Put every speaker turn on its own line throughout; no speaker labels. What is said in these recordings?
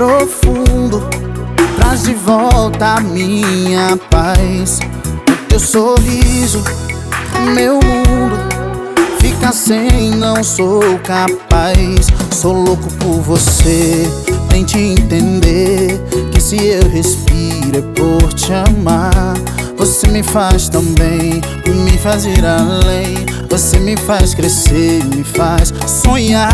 profundo, traz de volta a minha paz. O teu sorriso, meu mundo fica sem, não sou capaz. Sou louco por você, tente entender que se eu respiro é por te amar. Você me faz tão bem, me faz ir além. Você me faz crescer, me faz sonhar.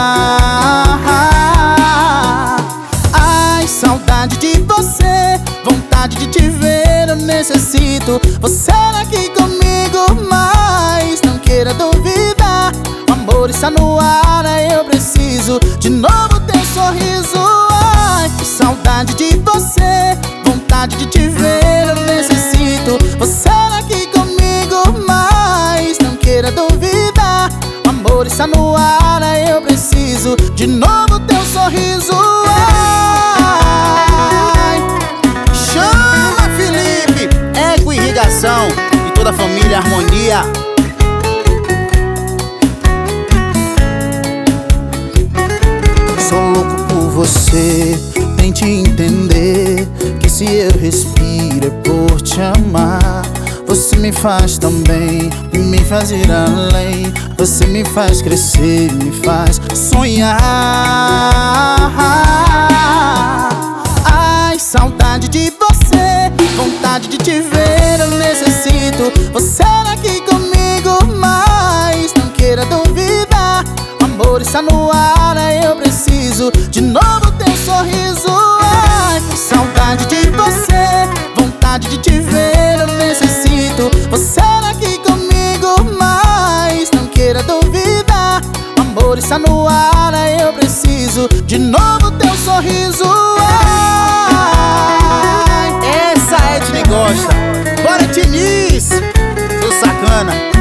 Ai, saudade de você, vontade de te ver, eu necessito você aqui comigo. Mas não queira duvidar, o amor está no ar, eu preciso de novo teu sorriso. Ai, saudade de você, vontade de te ver, eu necessito você aqui comigo. Mas não queira duvidar, o amor está no ar, eu preciso de novo teu sorriso. Ai, chama Felipe, Eco Irrigação e toda a família Harmonia. Sou louco por você, tente entender que se eu respiro é por te amar. Você me faz tão bem, me faz ir além. Você me faz crescer, me faz sonhar. Ai, saudade de você, vontade de te ver, eu necessito você aqui comigo. Mas não queira duvidar, o amor está no ar, eu preciso de novo teu sorriso. Ai, saudade de você, vontade de te ver, eu necessito você aqui comigo. Mas não queira duvidar, o amor está no ar, eu preciso de novo teu sorriso. Ai, essa Edne gosta. Bora, Diniz, seu sacana.